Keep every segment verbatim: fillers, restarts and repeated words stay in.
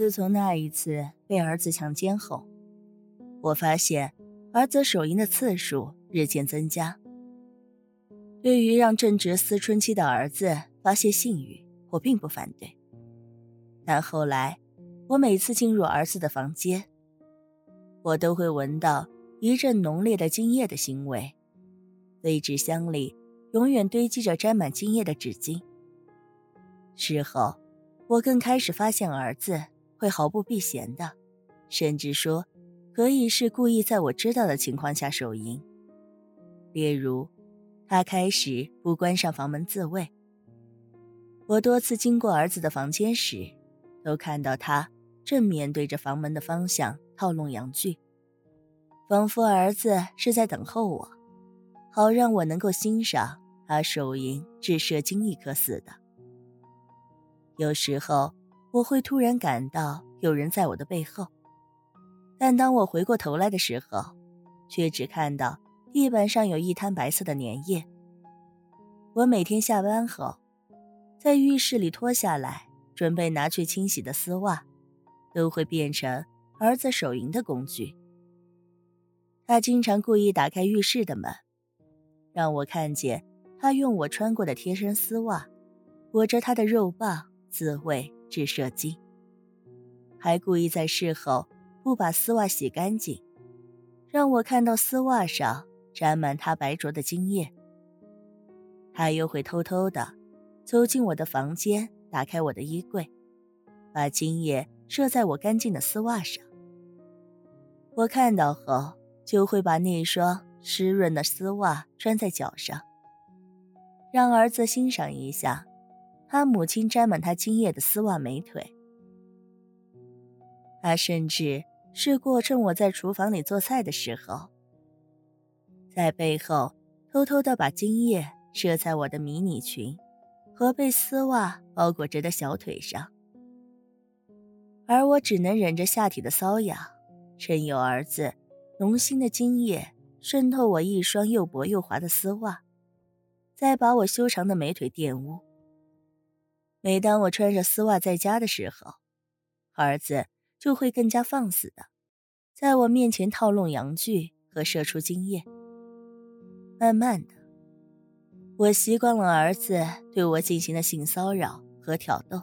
自从那一次被儿子强奸后，我发现儿子手淫的次数日渐增加。对于让正值思春期的儿子发泄性欲，我并不反对。但后来，我每次进入儿子的房间，我都会闻到一阵浓烈的精液的腥味，废纸箱里永远堆积着沾满精液的纸巾。事后，我更开始发现儿子会毫不避嫌的，甚至说可以是故意在我知道的情况下手淫。例如，他开始不关上房门自慰。我多次经过儿子的房间时，都看到他正面对着房门的方向套弄阳具，仿佛儿子是在等候我，好让我能够欣赏他手淫至射精一颗似的。有时候我会突然感到有人在我的背后，但当我回过头来的时候，却只看到地板上有一滩白色的粘液。我每天下班后，在浴室里脱下来准备拿去清洗的丝袜，都会变成儿子手淫的工具。他经常故意打开浴室的门，让我看见他用我穿过的贴身丝袜裹着他的肉棒自慰至射精，还故意在事后不把丝袜洗干净，让我看到丝袜上沾满他白灼的精液。他又会偷偷地走进我的房间，打开我的衣柜，把精液射在我干净的丝袜上。我看到后，就会把那双湿润的丝袜穿在脚上，让儿子欣赏一下他母亲沾满他精液的丝袜美腿。他甚至试过趁我在厨房里做菜的时候，在背后偷偷地把精液射在我的迷你裙和被丝袜包裹着的小腿上，而我只能忍着下体的瘙痒，任由儿子浓腥的精液渗透我一双又薄又滑的丝袜，再把我修长的美腿玷污。每当我穿着丝袜在家的时候，儿子就会更加放肆的在我面前套弄阳具和射出精液。慢慢的，我习惯了儿子对我进行的性骚扰和挑逗。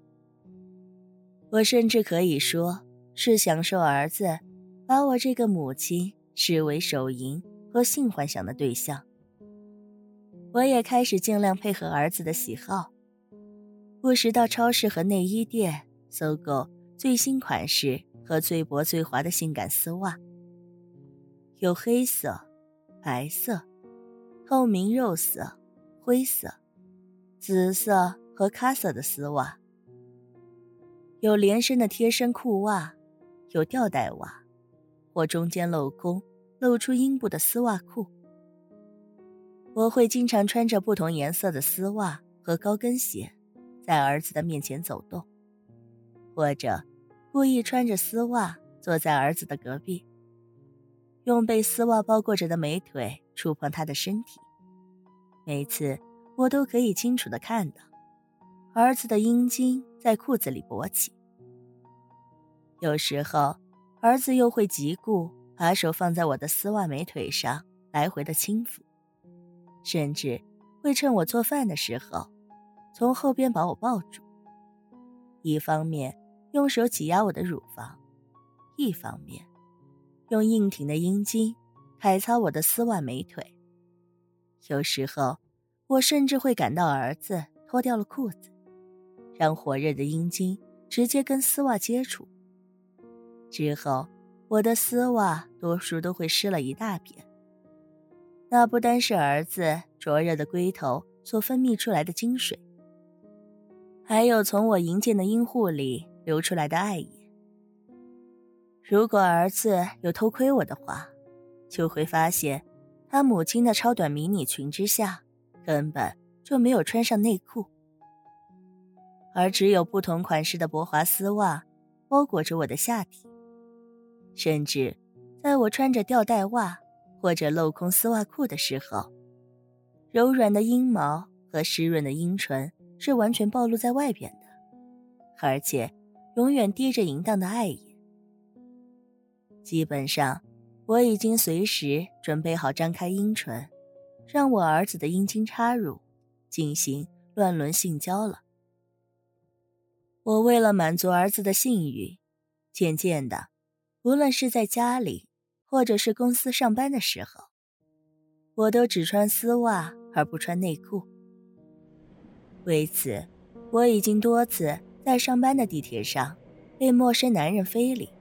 我甚至可以说是享受儿子把我这个母亲视为手淫和性幻想的对象。我也开始尽量配合儿子的喜好，不时到超市和内衣店搜购最新款式和最薄最滑的性感丝袜，有黑色、白色、透明肉色、灰色、紫色和咖色的丝袜，有连身的贴身裤袜，有吊带袜，或中间镂空露出阴部的丝袜裤。我会经常穿着不同颜色的丝袜和高跟鞋在儿子的面前走动，或者故意穿着丝袜坐在儿子的隔壁，用被丝袜包裹着的美腿触碰他的身体。每次我都可以清楚地看到儿子的阴茎在裤子里勃起。有时候儿子又会急顾把手放在我的丝袜美腿上来回的轻抚，甚至会趁我做饭的时候从后边把我抱住，一方面用手挤压我的乳房，一方面用硬挺的阴茎揩擦我的丝袜美腿。有时候我甚至会感到儿子脱掉了裤子，让火热的阴茎直接跟丝袜接触，之后我的丝袜多数都会湿了一大片。那不单是儿子灼热的龟头所分泌出来的精水，还有从我淫贱的阴户里流出来的爱液。如果儿子有偷窥我的话，就会发现他母亲的超短迷你裙之下根本就没有穿上内裤，而只有不同款式的薄滑丝袜包裹着我的下体。甚至在我穿着吊带袜或者镂空丝袜裤的时候，柔软的阴毛和湿润的阴唇是完全暴露在外边的，而且永远滴着淫荡的爱意。基本上，我已经随时准备好张开阴唇，让我儿子的阴茎插入，进行乱伦性交了。我为了满足儿子的性欲，渐渐的，无论是在家里，或者是公司上班的时候，我都只穿丝袜而不穿内裤。为此，我已经多次在上班的地铁上被陌生男人非礼。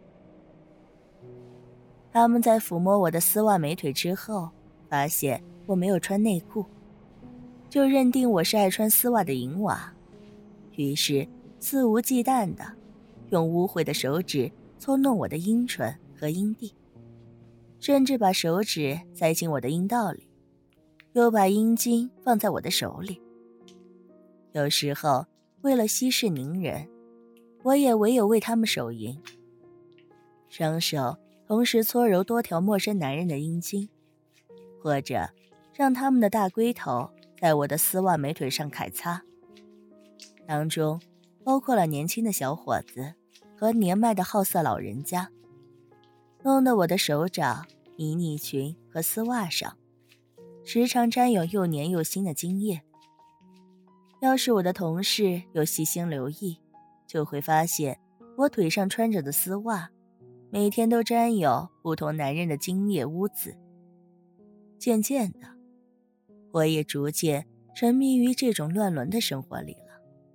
他们在抚摸我的丝袜美腿之后，发现我没有穿内裤，就认定我是爱穿丝袜的淫娃，于是肆无忌惮地用污秽的手指搓弄我的阴唇和阴蒂，甚至把手指塞进我的阴道里，又把阴茎放在我的手里。有时候为了息事宁人，我也唯有为他们手淫，双手同时搓揉多条陌生男人的阴茎，或者让他们的大龟头在我的丝袜美腿上揩擦，当中包括了年轻的小伙子和年迈的好色老人家，弄得我的手掌、迷你裙和丝袜上时常沾有又黏又腥的精液。要是我的同事有细心留意，就会发现我腿上穿着的丝袜每天都沾有不同男人的精液污渍。渐渐的，我也逐渐沉迷于这种乱伦的生活里了。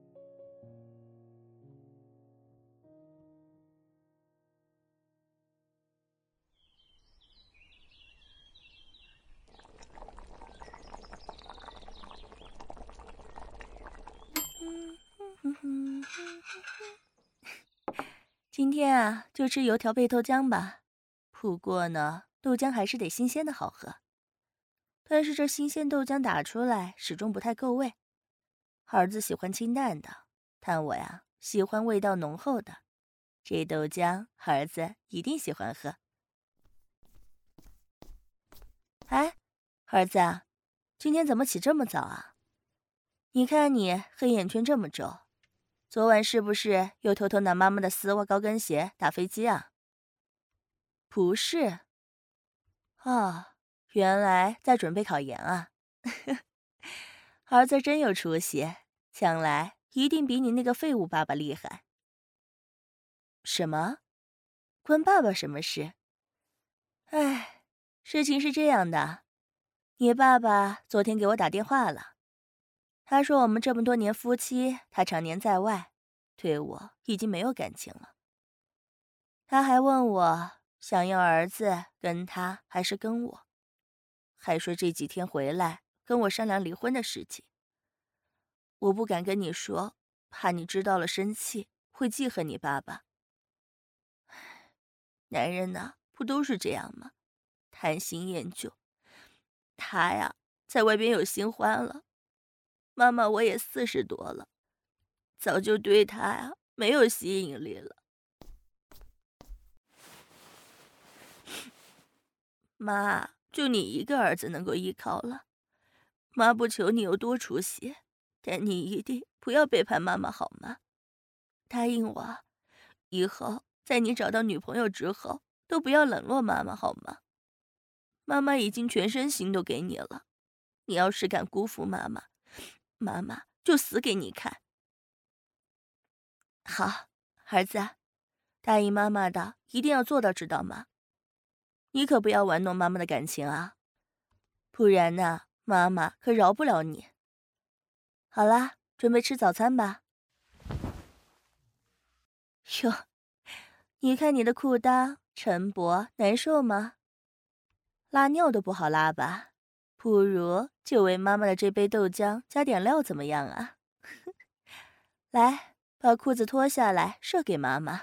今天啊，就吃油条配豆浆吧。不过呢，豆浆还是得新鲜的好喝。但是这新鲜豆浆打出来始终不太够味。儿子喜欢清淡的，但我呀喜欢味道浓厚的。这豆浆儿子一定喜欢喝。哎，儿子啊，今天怎么起这么早啊？你看你黑眼圈这么重，昨晚是不是又偷偷拿妈妈的丝袜高跟鞋打飞机啊？不是。哦，原来在准备考研啊。儿子真有出息，将来一定比你那个废物爸爸厉害。什么？关爸爸什么事？哎，事情是这样的，你爸爸昨天给我打电话了，他说我们这么多年夫妻，他常年在外，对我已经没有感情了。他还问我想要儿子跟他还是跟我，还说这几天回来跟我商量离婚的事情。我不敢跟你说，怕你知道了生气，会记恨你爸爸。男人呐，不都是这样吗？贪新厌旧。他呀，在外边有新欢了。妈妈，我也四十多了，早就对他呀没有吸引力了。妈，就你一个儿子能够依靠了。妈不求你有多出息，但你一定不要背叛妈妈好吗？答应我，以后在你找到女朋友之后，都不要冷落妈妈好吗？妈妈已经全身心都给你了，你要是敢辜负妈妈，妈妈就死给你看。好，儿子，答应妈妈的一定要做到，知道吗？你可不要玩弄妈妈的感情啊，不然呢，妈妈可饶不了你。好啦，准备吃早餐吧。哟，你看你的裤裆沉薄难受吗？拉尿都不好拉吧？不如就为妈妈的这杯豆浆加点料怎么样啊？来，把裤子脱下来射给妈妈。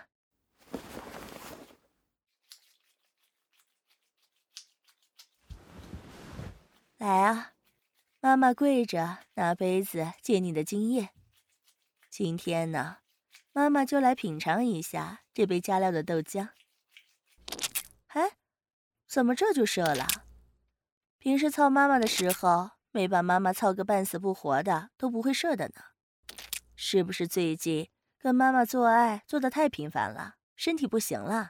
来啊，妈妈跪着拿杯子接你的精液。今天呢，妈妈就来品尝一下这杯加料的豆浆。哎，怎么这就射了？平时操妈妈的时候，没把妈妈操个半死不活的都不会射的呢。是不是最近跟妈妈做爱做得太频繁了，身体不行了。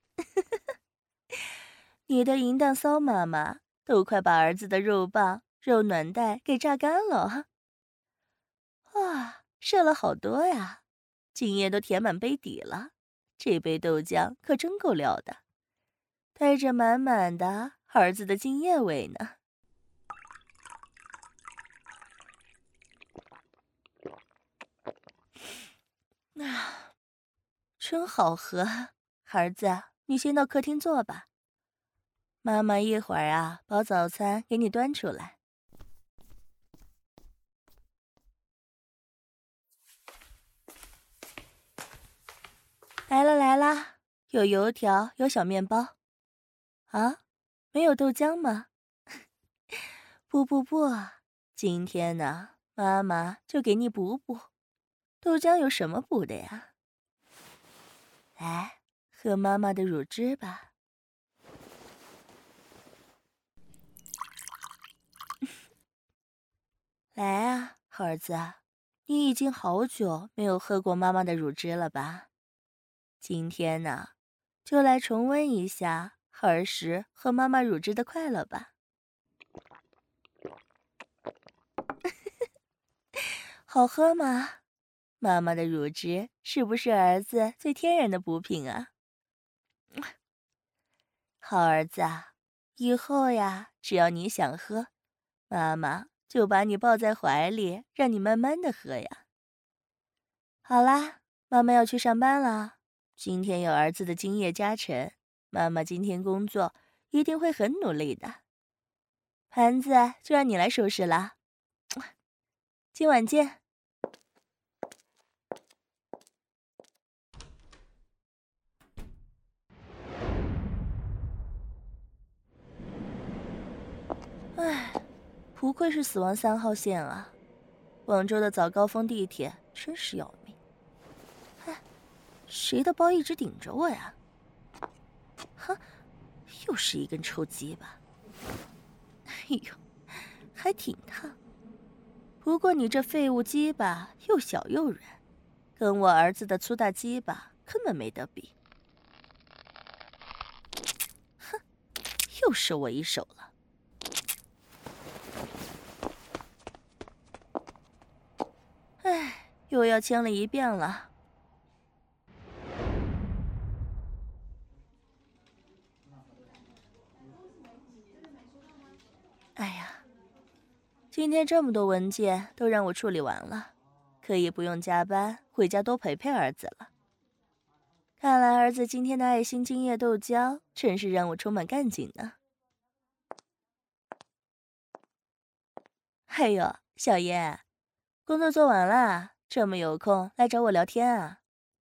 你的淫荡骚妈妈都快把儿子的肉棒、肉暖袋给榨干了。哇，射了好多呀，精液都填满杯底了，这杯豆浆可真够料的，带着满满的儿子的精液味呢。啊，真好喝。儿子，你先到客厅坐吧，妈妈一会儿啊把早餐给你端出来。来了来了，有油条，有小面包。啊，没有豆浆吗？不不不，今天呢，妈妈就给你补补。豆浆有什么补的呀？来，喝妈妈的乳汁吧。来啊，儿子，你已经好久没有喝过妈妈的乳汁了吧？今天呢，就来重温一下儿时喝妈妈乳汁的快乐吧。好喝吗？妈妈的乳汁是不是儿子最天然的补品啊？好儿子啊，以后呀，只要你想喝，妈妈就把你抱在怀里，让你慢慢的喝呀。好啦，妈妈要去上班了，今天有儿子的精液加成，妈妈今天工作一定会很努力的。盘子就让你来收拾了，今晚见。唉，不愧是死亡三号线啊！广州的早高峰地铁真是要命。哎，谁的包一直顶着我呀？哼，又是一根臭鸡巴。哎呦，还挺烫。不过你这废物鸡巴又小又软，跟我儿子的粗大鸡巴根本没得比。哼，又是我一手了。唉，又要清了一遍了。哎呀，今天这么多文件都让我处理完了，可以不用加班，回家多陪陪儿子了。看来儿子今天的爱心精液豆浆真是让我充满干劲呢。哎呦，小叶，工作做完了，这么有空来找我聊天啊？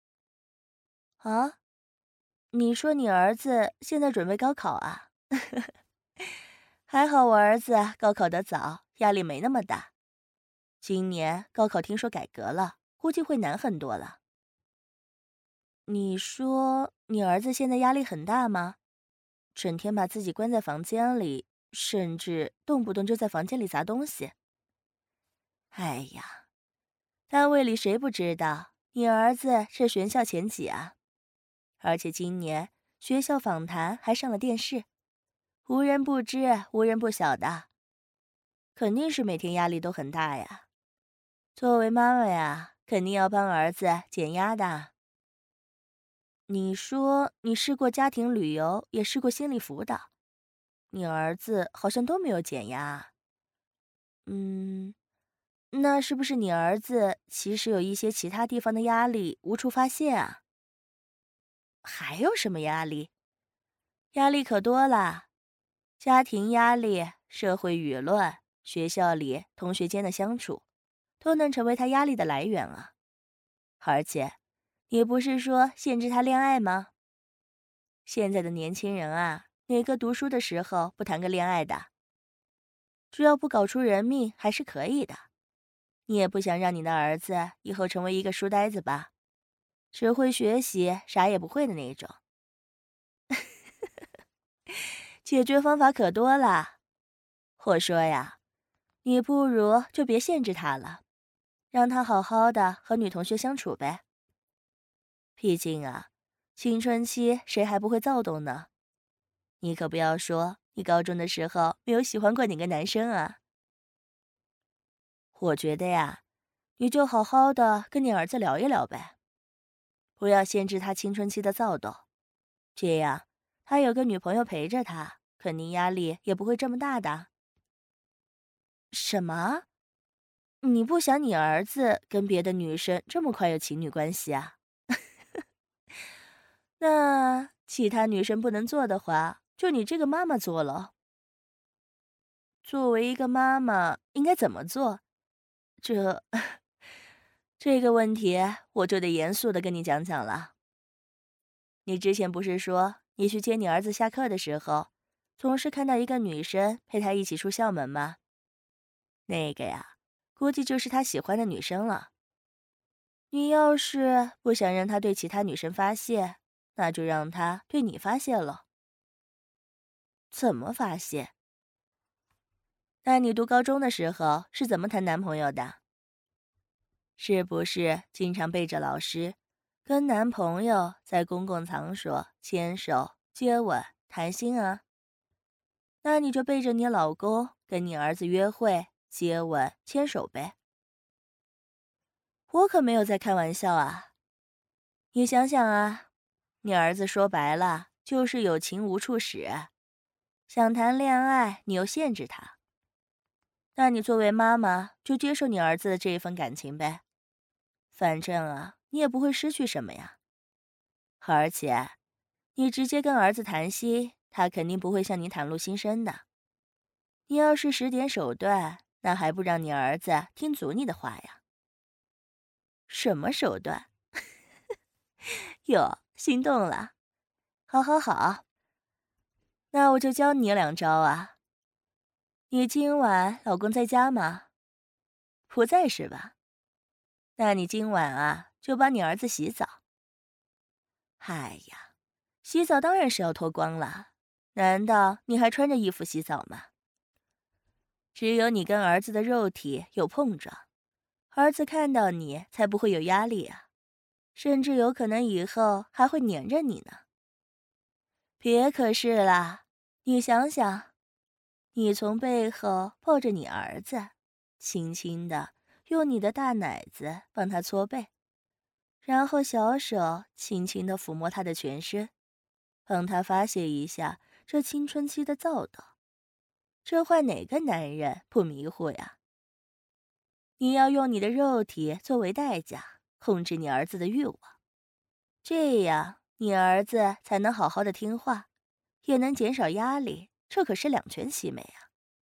啊？你说你儿子现在准备高考啊？还好我儿子高考得早，压力没那么大。今年高考听说改革了，估计会难很多了。你说你儿子现在压力很大吗？整天把自己关在房间里，甚至动不动就在房间里砸东西。哎呀，单位里谁不知道你儿子是全校前几啊？而且今年学校访谈还上了电视，无人不知，无人不晓的，肯定是每天压力都很大呀。作为妈妈呀，肯定要帮儿子减压的。你说你试过家庭旅游，也试过心理辅导，你儿子好像都没有减压。嗯，那是不是你儿子其实有一些其他地方的压力无处发泄啊？还有什么压力？压力可多了，家庭压力、社会舆论、学校里同学间的相处，都能成为他压力的来源啊。而且，你不是说限制他恋爱吗？现在的年轻人啊，哪个读书的时候不谈个恋爱的？只要不搞出人命，还是可以的。你也不想让你的儿子以后成为一个书呆子吧？只会学习，啥也不会的那种。解决方法可多了。我说呀，你不如就别限制他了，让他好好的和女同学相处呗。 毕竟啊，青春期谁还不会躁动呢？你可不要说你高中的时候没有喜欢过哪个男生啊。我觉得呀，你就好好的跟你儿子聊一聊呗，不要限制他青春期的躁动，这样他有个女朋友陪着他，肯定压力也不会这么大的。什么？你不想你儿子跟别的女生这么快有情侣关系啊？那其他女生不能做的话，就你这个妈妈做了。作为一个妈妈，应该怎么做？这这个问题，我就得严肃的跟你讲讲了。你之前不是说你去接你儿子下课的时候，总是看到一个女生陪他一起出校门吗？那个呀，估计就是他喜欢的女生了。你要是不想让他对其他女生发泄，那就让他对你发泄了。怎么发泄？那你读高中的时候是怎么谈男朋友的？是不是经常背着老师，跟男朋友在公共场所牵手、接吻、谈心啊？那你就背着你老公跟你儿子约会、接吻、牵手呗。我可没有在开玩笑啊！你想想啊，你儿子说白了就是有情无处使，想谈恋爱你又限制他，那你作为妈妈就接受你儿子的这一份感情呗。反正啊，你也不会失去什么呀。而且，你直接跟儿子谈心，他肯定不会向你袒露心声的。你要是使点手段，那还不让你儿子听足你的话呀？什么手段？哟，心动了？好好好，那我就教你两招啊。你今晚老公在家吗？不在是吧？那你今晚啊，就帮你儿子洗澡。哎呀，洗澡当然是要脱光了，难道你还穿着衣服洗澡吗？只有你跟儿子的肉体有碰撞，儿子看到你才不会有压力啊，甚至有可能以后还会黏着你呢。别可是啦，你想想，你从背后抱着你儿子，轻轻的用你的大奶子帮他搓背，然后小手轻轻的抚摸他的全身，帮他发泄一下这青春期的躁动，这换哪个男人不迷糊呀？你要用你的肉体作为代价，控制你儿子的欲望，这样你儿子才能好好的听话，也能减少压力，这可是两全其美啊！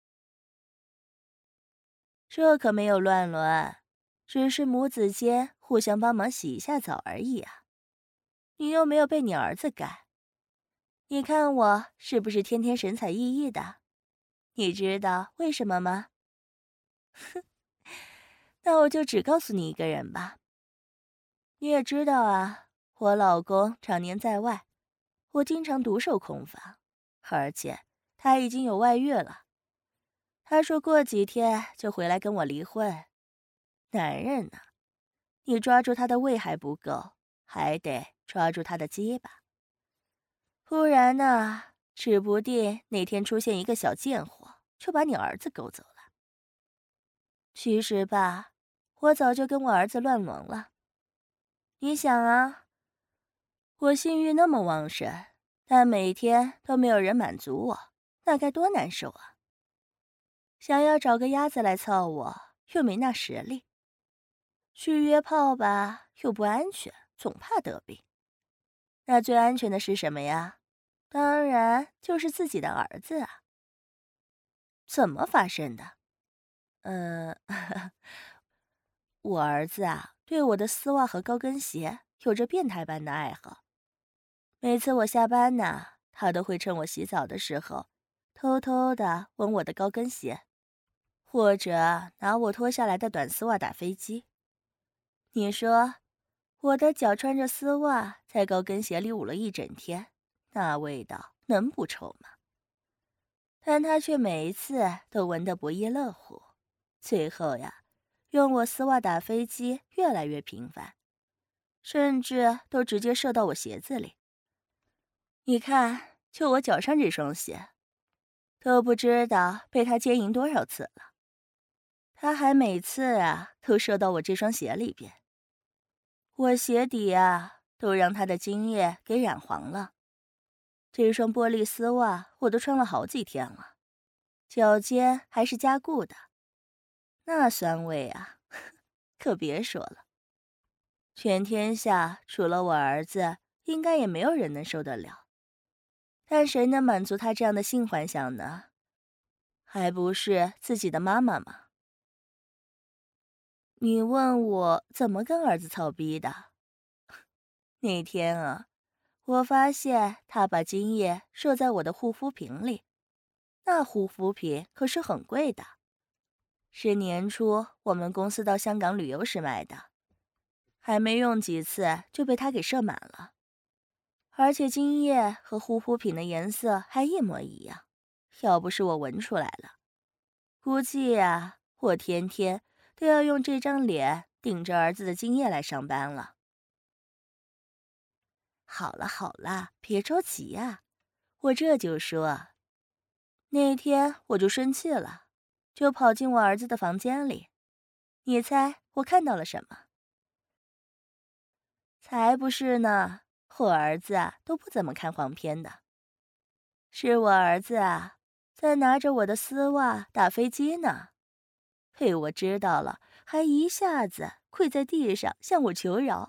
这可没有乱伦，只是母子间互相帮忙洗一下澡而已啊！你又没有被你儿子干，你看我是不是天天神采奕奕的？你知道为什么吗？哼，那我就只告诉你一个人吧。你也知道啊，我老公常年在外，我经常独守空房，而且他已经有外遇了。他说过几天就回来跟我离婚。男人呢，你抓住他的胃还不够，还得抓住他的鸡巴，不然呢，指不定哪天出现一个小贱货，就把你儿子勾走了。其实吧，我早就跟我儿子乱伦了。你想啊，我性欲那么旺盛，但每天都没有人满足我，那该多难受啊！想要找个鸭子来操我，又没那实力；去约炮吧，又不安全，总怕得病。那最安全的是什么呀？当然就是自己的儿子啊！怎么发生的？呃，我儿子啊，对我的丝袜和高跟鞋有着变态般的爱好。每次我下班呢，他都会趁我洗澡的时候，偷偷的闻我的高跟鞋，或者拿我脱下来的短丝袜打飞机。你说，我的脚穿着丝袜在高跟鞋里捂了一整天，那味道能不臭吗？但他却每一次都闻得不亦乐乎，最后呀，用我丝袜打飞机越来越频繁， 甚至都直接射到我鞋子里。你看，就我脚上这双鞋，都不知道被他奸淫多少次了。他还每次啊都射到我这双鞋里边，我鞋底啊都让他的精液给染黄了。这双玻璃丝袜我都穿了好几天了，脚尖还是加固的，那酸味啊，可别说了。全天下除了我儿子，应该也没有人能受得了。但谁能满足他这样的性幻想呢？还不是自己的妈妈吗？你问我怎么跟儿子操逼的？那天啊，我发现他把精液射在我的护肤品里，那护肤品可是很贵的，是年初我们公司到香港旅游时买的，还没用几次就被他给射满了，而且精液和护肤品的颜色还一模一样，要不是我闻出来了，估计呀，我天天都要用这张脸顶着儿子的精液来上班了。好了好了，别着急呀，我这就说。那天我就生气了，就跑进我儿子的房间里。你猜我看到了什么？才不是呢，我儿子啊都不怎么看黄片的。是我儿子啊，在拿着我的丝袜打飞机呢。被我知道了，还一下子跪在地上向我求饶。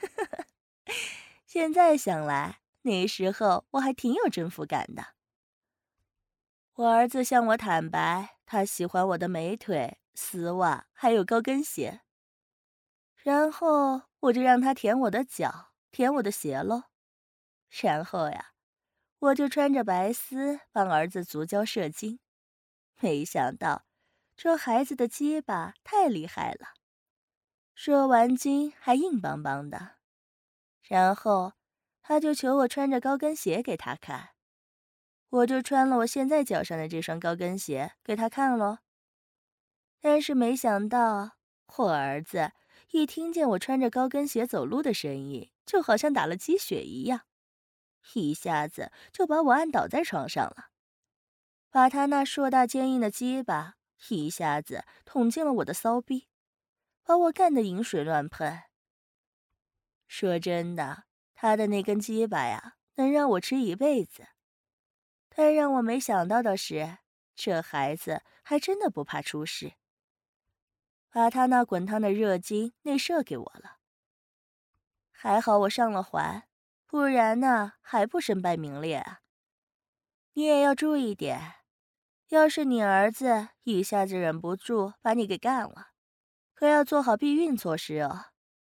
现在想来，那时候我还挺有征服感的。我儿子向我坦白，他喜欢我的美腿、丝袜，还有高跟鞋。然后我就让他舔我的脚，舔我的鞋喽。然后呀，我就穿着白丝帮儿子足交射精。没想到，这孩子的鸡巴太厉害了，射完精还硬邦邦的。然后他就求我穿着高跟鞋给他看。我就穿了我现在脚上的这双高跟鞋给他看咯。但是没想到，我儿子一听见我穿着高跟鞋走路的声音，就好像打了鸡血一样，一下子就把我按倒在床上了，把他那硕大坚硬的鸡巴一下子捅进了我的骚逼，把我干得饮水乱喷。说真的，他的那根鸡巴呀，能让我吃一辈子。但让我没想到的是，这孩子还真的不怕出事，把他那滚烫的热精内射给我了。还好我上了环，不然呢还不身败名裂啊。你也要注意点，要是你儿子一下子忍不住把你给干了，可要做好避孕措施哦。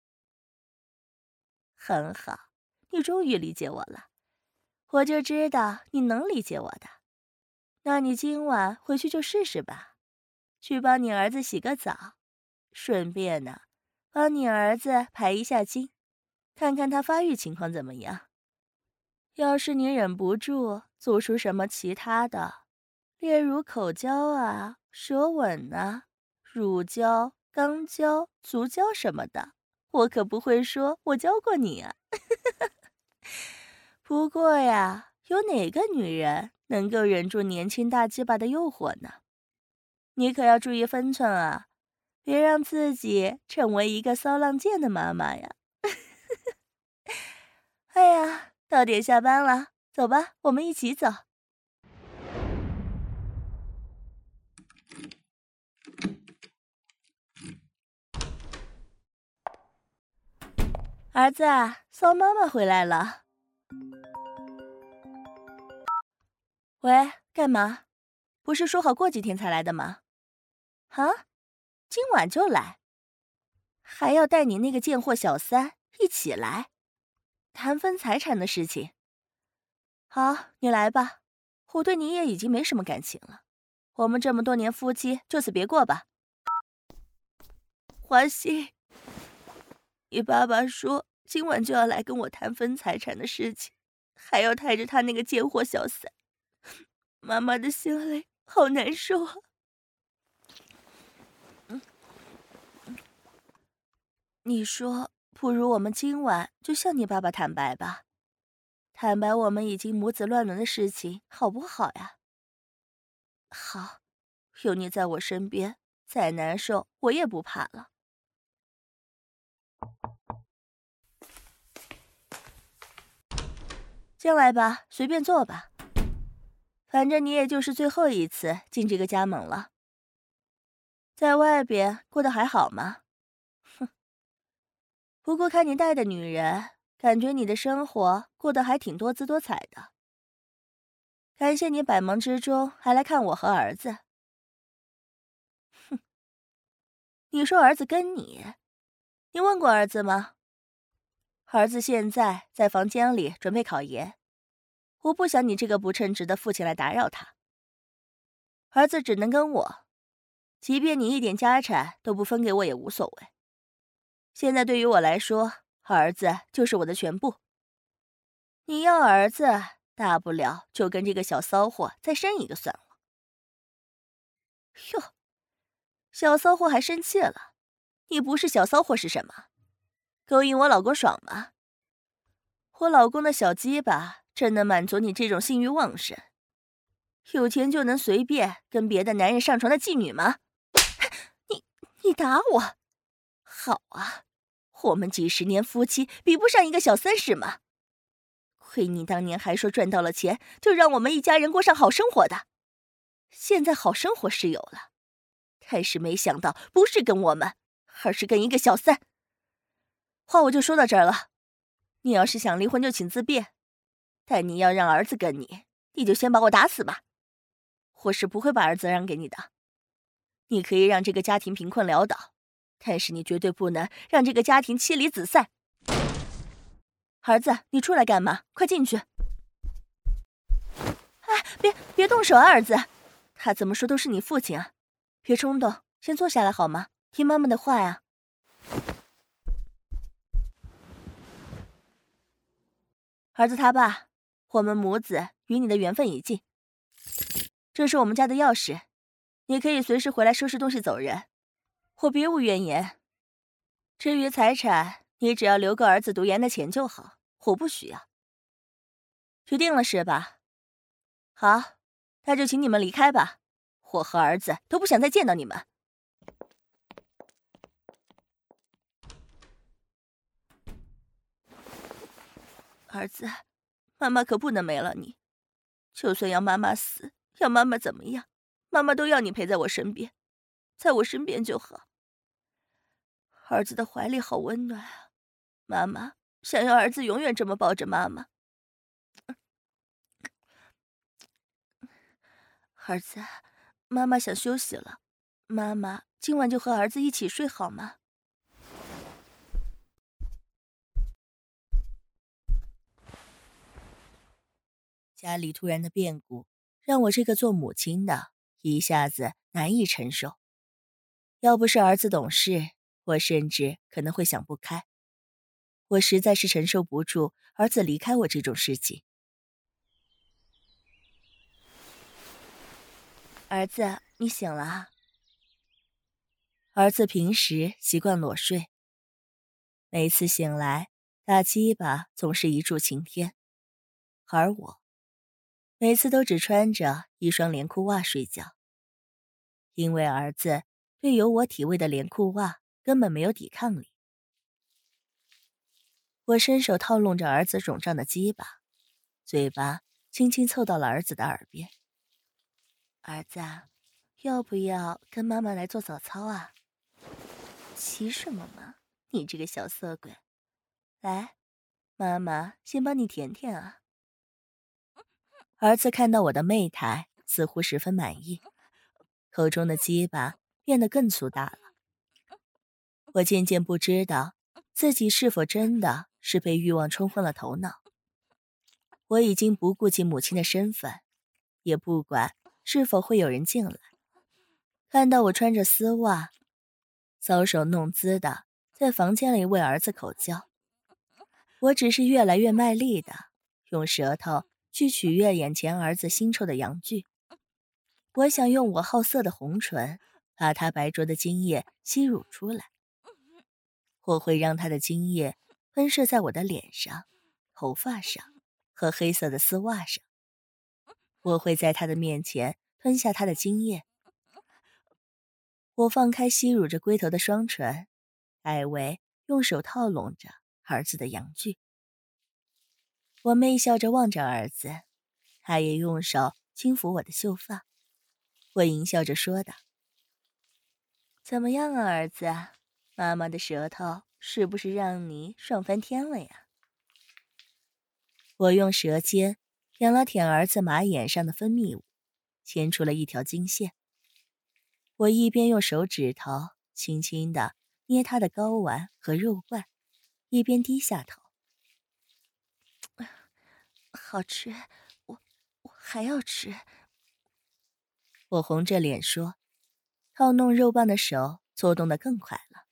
很好，你终于理解我了，我就知道你能理解我的。那你今晚回去就试试吧，去帮你儿子洗个澡，顺便呢，帮你儿子排一下精，看看他发育情况怎么样。要是你忍不住做出什么其他的，例如口交啊、舌吻啊、乳交、肛交、足交什么的，我可不会说我教过你啊。不过呀，有哪个女人能够忍住年轻大鸡巴的诱惑呢？你可要注意分寸啊，别让自己成为一个骚浪贱的妈妈呀。哎呀，到点下班了，走吧，我们一起走。儿子，骚妈妈回来了。喂，干嘛？不是说好过几天才来的吗？啊，今晚就来？还要带你那个贱货小三一起来，谈分财产的事情。好，你来吧，我对你也已经没什么感情了，我们这么多年夫妻，就此别过吧。华西，你爸爸说今晚就要来跟我谈分财产的事情，还要带着他那个贱货小三，妈妈的心里好难受啊。你说不如我们今晚就向你爸爸坦白吧，坦白我们已经母子乱伦的事情，好不好呀？好，有你在我身边，再难受我也不怕了。进来吧，随便坐吧。反正你也就是最后一次进这个家门了。在外边过得还好吗？哼。不过看你带的女人，感觉你的生活过得还挺多姿多彩的。感谢你百忙之中还来看我和儿子。哼，你说儿子跟你，你问过儿子吗？儿子现在在房间里准备考研，我不想你这个不称职的父亲来打扰他。儿子只能跟我，即便你一点家产都不分给我也无所谓。现在对于我来说，儿子就是我的全部。你要儿子，大不了就跟这个小骚货再生一个算了。哟，小骚货还生气了？你不是小骚货是什么？勾引我老公爽吗？我老公的小鸡巴真能满足你这种性欲旺盛，有钱就能随便跟别的男人上床的妓女吗？你你打我？好啊，我们几十年夫妻比不上一个小三是吗？亏你当年还说赚到了钱就让我们一家人过上好生活的，现在好生活是有了，但是没想到不是跟我们，而是跟一个小三。话我就说到这儿了，你要是想离婚就请自便，但你要让儿子跟你，你就先把我打死吧，我是不会把儿子让给你的。你可以让这个家庭贫困潦倒，但是你绝对不能让这个家庭妻离子散。儿子，你出来干嘛？快进去！哎，别别动手啊，儿子！他怎么说都是你父亲啊，别冲动，先坐下来好吗？听妈妈的话呀。儿子他爸，我们母子与你的缘分已尽。这是我们家的钥匙，你可以随时回来收拾东西走人，我别无怨言。至于财产，你只要留够儿子读研的钱就好，我不需要。决定了是吧？好，那就请你们离开吧，我和儿子都不想再见到你们。儿子，妈妈可不能没了你，就算要妈妈死，要妈妈怎么样，妈妈都要你陪在我身边，在我身边就好。儿子的怀里好温暖啊，妈妈想要儿子永远这么抱着妈妈。儿子，妈妈想休息了，妈妈今晚就和儿子一起睡好吗？家里突然的变故，让我这个做母亲的一下子难以承受。要不是儿子懂事，我甚至可能会想不开。我实在是承受不住儿子离开我这种事情。儿子，你醒了啊？儿子平时习惯裸睡，每次醒来，大鸡巴总是一柱擎天，而我每次都只穿着一双连裤袜睡觉，因为儿子对有我体味的连裤袜根本没有抵抗力。我伸手套弄着儿子肿胀的鸡巴，嘴巴轻轻凑到了儿子的耳边。儿子，要不要跟妈妈来做早操啊？急什么嘛，你这个小色鬼！来，妈妈先帮你舔舔啊。儿子看到我的媚态，似乎十分满意，口中的鸡巴变得更粗大了。我渐渐不知道自己是否真的是被欲望冲昏了头脑。我已经不顾及母亲的身份，也不管是否会有人进来。看到我穿着丝袜，搔首弄姿的在房间里为儿子口交，我只是越来越卖力的用舌头去取悦眼前儿子腥臭的阳具。我想用我好色的红唇把他白灼的精液吸乳出来。 我会让他的精液喷射在我的脸上、头发上和黑色的丝袜上。我会在他的面前吞下他的精液。我放开吸乳着龟头的双唇，艾薇用手套拢着儿子的阳具。我媚笑着望着儿子，他也用手轻抚我的秀发。我淫笑着说道：“怎么样啊，儿子？妈妈的舌头是不是让你爽翻天了呀？”我用舌尖舔了舔儿子马眼上的分泌物，牵出了一条经线。我一边用手指头轻轻地捏他的睾丸和肉冠，一边低下头。好吃，我我还要吃。我红着脸说，套弄肉棒的手搓动得更快了。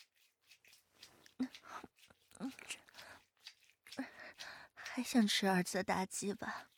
还想吃儿子的大鸡巴？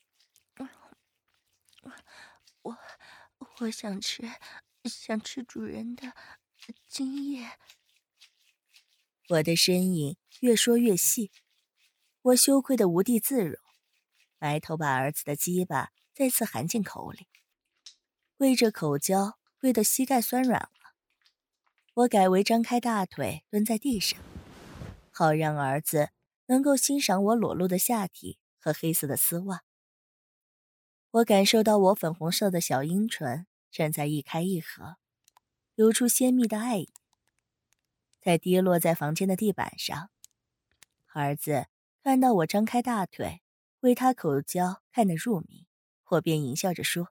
我我想吃，想吃主人的精液。我的声音越说越细，我羞愧得无地自容，埋头把儿子的鸡巴再次含进口里，喂着口交，喂得膝盖酸软了。我改为张开大腿蹲在地上，好让儿子能够欣赏我裸露的下体和黑色的丝袜。我感受到我粉红色的小阴唇正在一开一合，流出鲜蜜的爱意，在跌落在房间的地板上。儿子看到我张开大腿为他口交看得入迷，我便淫笑着说：“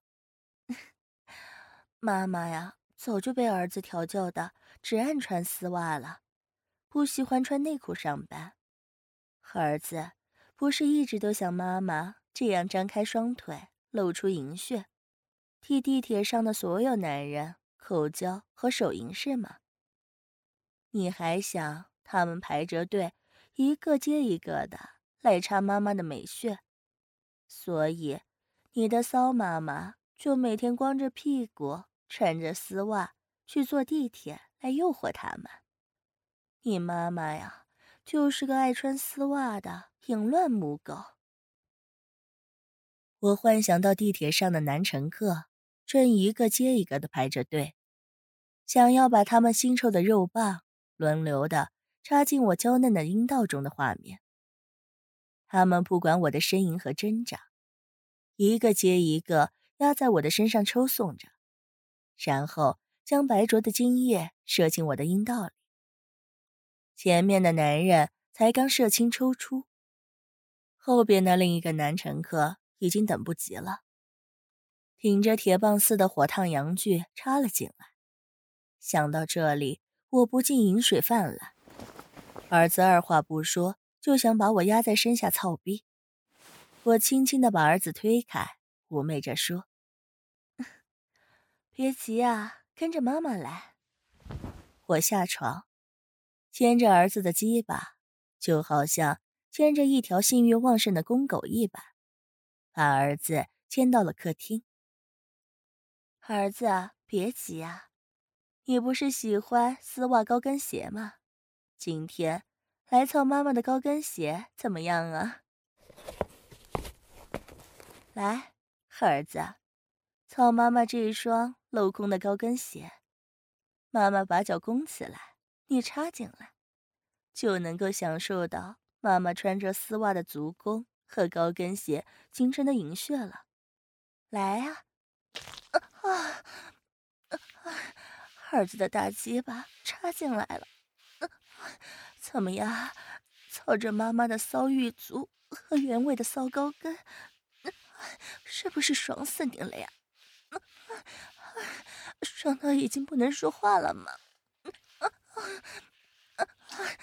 妈妈呀，早就被儿子调教的只爱穿丝袜了，不喜欢穿内裤上班。儿子不是一直都想妈妈这样张开双腿露出银穴，替地铁上的所有男人口交和手淫是吗？你还想他们排着队一个接一个的来插妈妈的美穴，所以你的骚妈妈就每天光着屁股穿着丝袜去坐地铁来诱惑他们。你妈妈呀，就是个爱穿丝袜的淫乱母狗。”我幻想到地铁上的男乘客正一个接一个的排着队，想要把他们腥臭的肉棒轮流的插进我娇嫩的阴道中的画面。他们不管我的呻吟和挣扎，一个接一个压在我的身上抽送着，然后将白灼的精液射进我的阴道里。前面的男人才刚射精抽出，后边的另一个男乘客已经等不及了，挺着铁棒似的火烫阳具插了进来。想到这里，我不禁饮水泛滥。儿子二话不说就想把我压在身下操逼。我轻轻地把儿子推开，妩媚着说：“别急啊，跟着妈妈来。”我下床，牵着儿子的鸡巴，就好像牵着一条性欲旺盛的公狗一般，把儿子牵到了客厅。儿子，别急啊，你不是喜欢丝袜高跟鞋吗？今天来操妈妈的高跟鞋怎么样啊？来，儿子，操妈妈这一双镂空的高跟鞋。妈妈把脚弓起来，你插进来，就能够享受到妈妈穿着丝袜的足弓和高跟鞋形成的银穴了。来啊！啊啊！儿子的大鸡巴插进来了，啊、怎么样？操着妈妈的骚玉足和原味的骚高跟，啊、是不是爽死你了呀？啊啊、爽到已经不能说话了吗？啊啊啊、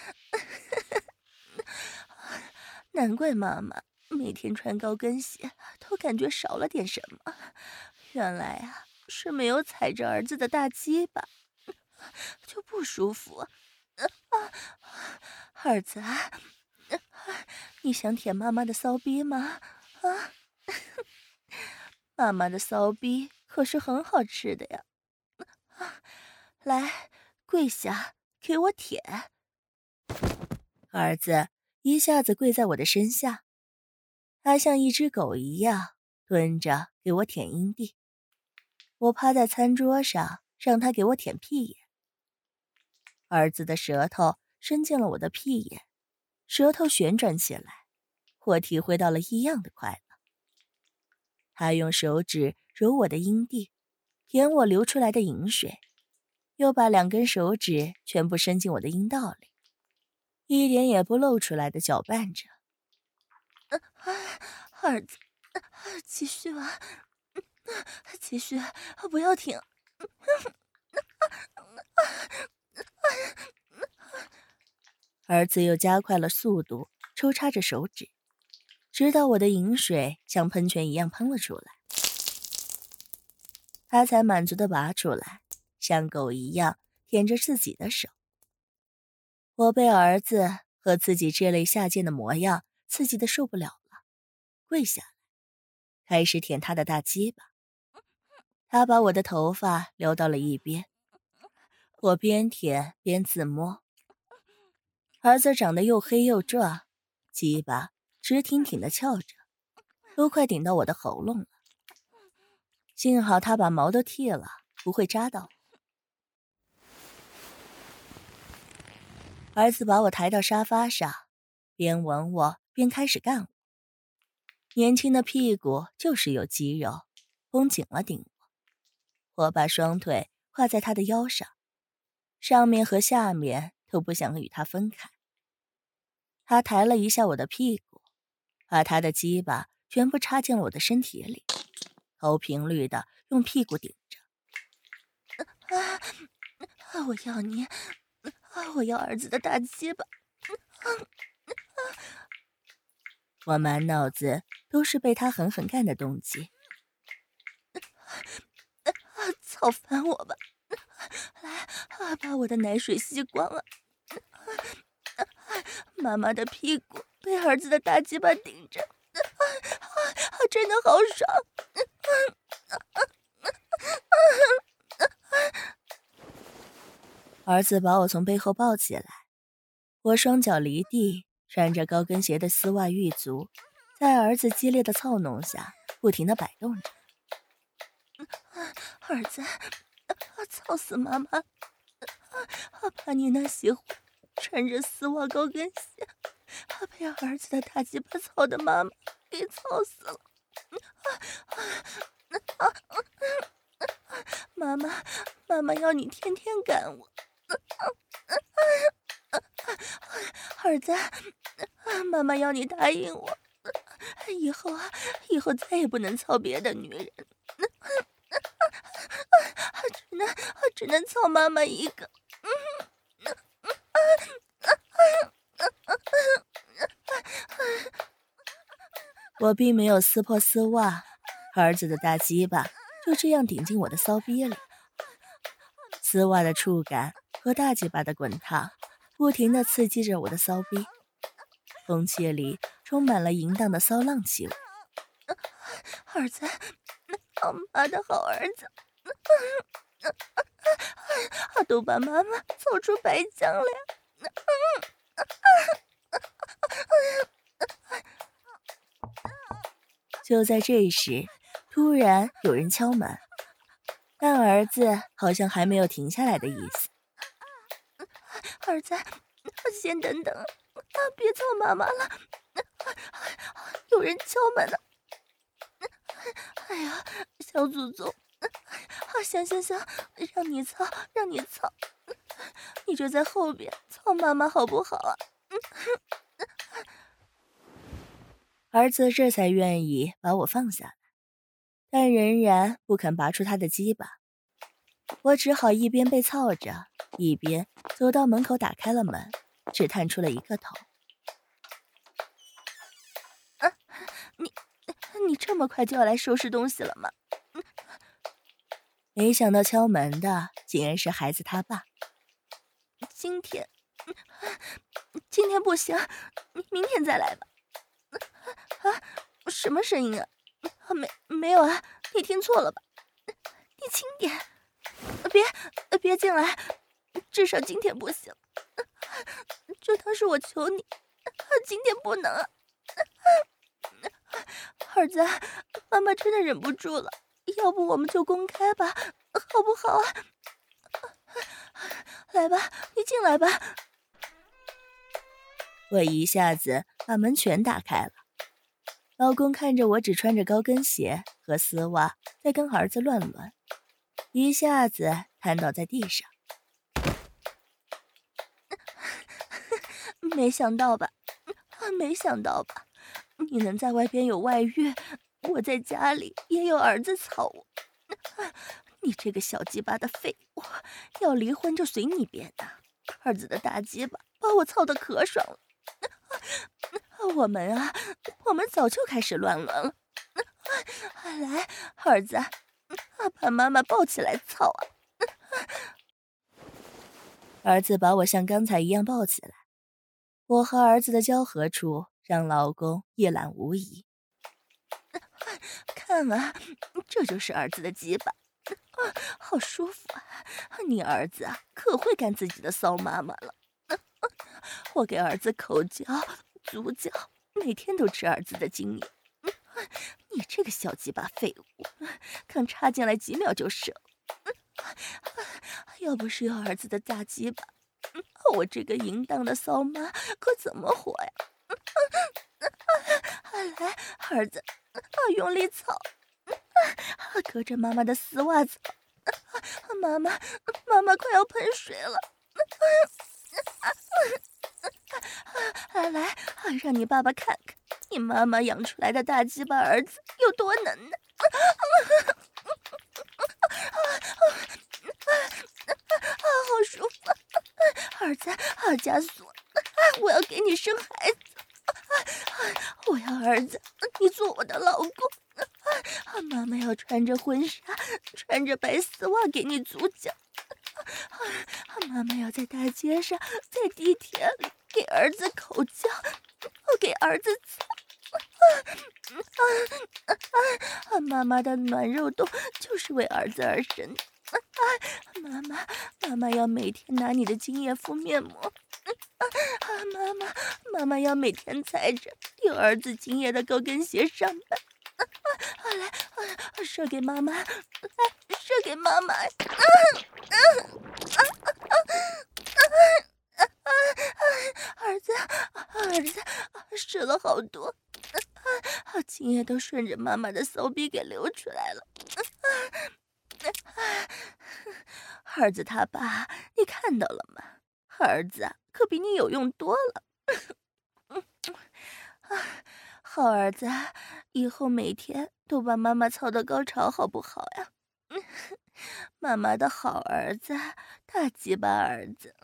难怪妈妈每天穿高跟鞋都感觉少了点什么，原来啊是没有踩着儿子的大鸡巴，就不舒服。啊啊、儿子啊，你想舔妈妈的骚逼吗？啊，妈妈的骚逼可是很好吃的呀！啊，来，跪下，给我舔。 儿子一下子跪在我的身下，他像一只狗一样蹲着给我舔阴蒂。我趴在餐桌上，让他给我舔屁眼。儿子的舌头伸进了我的屁眼，舌头旋转起来，我体会到了异样的快乐。他用手指揉我的阴蒂，舔我流出来的饮水，又把两根手指全部伸进我的阴道里，一点也不露出来的搅拌着。 啊，儿子，继续啊，继续，不要停。 儿子又加快了速度，抽插着手指，直到我的饮水像喷泉一样喷了出来，他才满足地拔出来，像狗一样舔着自己的手。我被儿子和自己这类下贱的模样刺激得受不了了，跪下来，开始舔他的大鸡巴。他把我的头发撩到了一边，我边舔边自摸。儿子长得又黑又壮，鸡巴直挺挺地翘着，都快顶到我的喉咙了。幸好他把毛都剃了，不会扎到我。儿子把我抬到沙发上，边吻我边开始干我。年轻的屁股就是有肌肉，绷紧了顶我。我把双腿跨在他的腰上，上面和下面都不想与他分开。他抬了一下我的屁股，把他的鸡巴全部插进了我的身体里，高频率的用屁股顶着。 啊啊！我要你，啊！我要儿子的大鸡巴。啊啊、 我满脑子都是被他狠狠干的动机。 啊！操翻我吧！来，啊！把我的奶水吸光啊！啊妈妈的屁股被儿子的大鸡巴顶着，啊啊、真的好爽！啊啊啊啊啊、 儿子把我从背后抱起来，我双脚离地，穿着高跟鞋的丝袜玉足，在儿子激烈的操弄下不停地摆动着。 儿子，操死妈妈！把你那喜欢穿着丝袜高跟鞋，被儿子的大鸡巴操的妈妈给操死了！妈妈，妈妈要你天天干我。儿子，妈妈要你答应我，以后啊，以后再也不能操别的女人，只能只能操妈妈一个。 我并没有撕破丝袜，儿子的大鸡巴就这样顶进我的骚逼里。丝袜的触感和大鸡巴的滚烫不停地刺激着我的骚逼，空气里充满了淫荡的骚浪气味。 儿子，好妈的好儿子，都把妈妈操出白浆来。 就在这时，突然有人敲门，但儿子好像还没有停下来的意思。 儿子，先等等，别操妈妈了，有人敲门了。哎呀，小祖宗，行行行，让你操，让你操，你就在后边操妈妈好不好啊？ 儿子这才愿意把我放下来，但仍然不肯拔出他的鸡巴。我只好一边被操着，一边走到门口，打开了门，只探出了一个头。 啊，你你这么快就要来收拾东西了吗？ 没想到敲门的竟然是孩子他爸。 今天，今天不行，明天再来吧。啊，什么声音啊？没没有啊，你听错了吧？你轻点，别别进来，至少今天不行， 就当是我求你，今天不能啊！儿子，妈妈真的忍不住了，要不我们就公开吧，好不好啊？来吧，你进来吧。 我一下子把门全打开了，老公看着我只穿着高跟鞋和丝袜在跟儿子乱伦，一下子瘫倒在地上。 没想到吧，没想到吧，你能在外边有外遇，我在家里也有儿子操我。你这个小鸡巴的废物，要离婚就随你便呐！儿子的大鸡巴把我操得可爽了。我们啊，我们早就开始乱伦了。来，儿子，把妈妈抱起来操啊！ 儿子把我像刚才一样抱起来，我和儿子的交合处让老公一览无遗。 看啊，这就是儿子的鸡巴，好舒服啊！你儿子啊，可会干自己的骚妈妈了。我给儿子口交、足交，每天都吃儿子的精液。你这个小鸡巴废物，刚插进来几秒就射了。要不是有儿子的大鸡巴，我这个淫荡的骚妈可怎么活呀？来，儿子，用力操，隔着妈妈的丝袜子，妈妈，妈妈快要喷水了。来，让你爸爸看看你妈妈养出来的大鸡巴儿子有多能耐。好舒服，儿子，加速，我要给你生孩子，我要儿子，你做我的老公。妈妈要穿着婚纱，穿着白丝袜给你足脚。妈妈要在大街上，在地铁里给儿子口交，给儿子操。妈妈的暖肉洞就是为儿子而生的。妈妈，妈妈要每天拿你的精液敷面膜。妈妈，妈妈要每天踩着有儿子精液的高跟鞋上班。来，射给妈妈，来，射给妈妈。儿子，儿子，射了好多，精液都顺着妈妈的骚逼给流出来了。儿子他爸，你看到了吗？儿子可比你有用多了。好儿子，以后每天都把妈妈操到高潮好不好呀？妈妈的好儿子，大鸡巴儿子。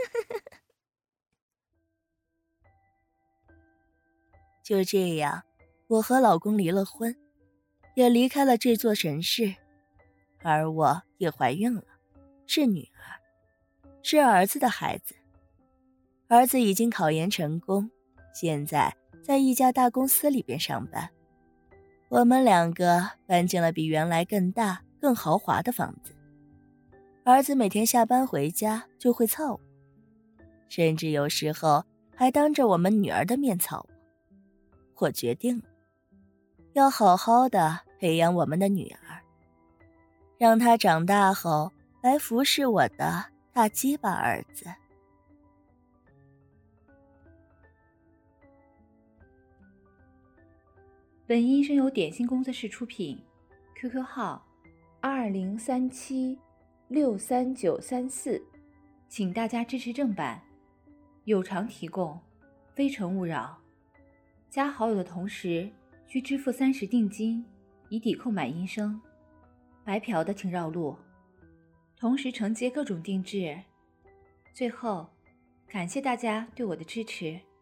就这样，我和老公离了婚，也离开了这座城市，而我也怀孕了，是女儿，是儿子的孩子。儿子已经考研成功，现在在一家大公司里边上班。我们两个搬进了比原来更大更豪华的房子。儿子每天下班回家就会操我，甚至有时候还当着我们女儿的面操我。我决定了，要好好的培养我们的女儿，让她长大后来服侍我的大鸡巴儿子。 本音声由点心工作室出品 ，Q Q 号二零三七六三九三四，请大家支持正版，有偿提供，非诚勿扰。加好友的同时需支付三十定金，以抵扣买音声。白嫖的请绕路，同时承接各种定制。最后，感谢大家对我的支持。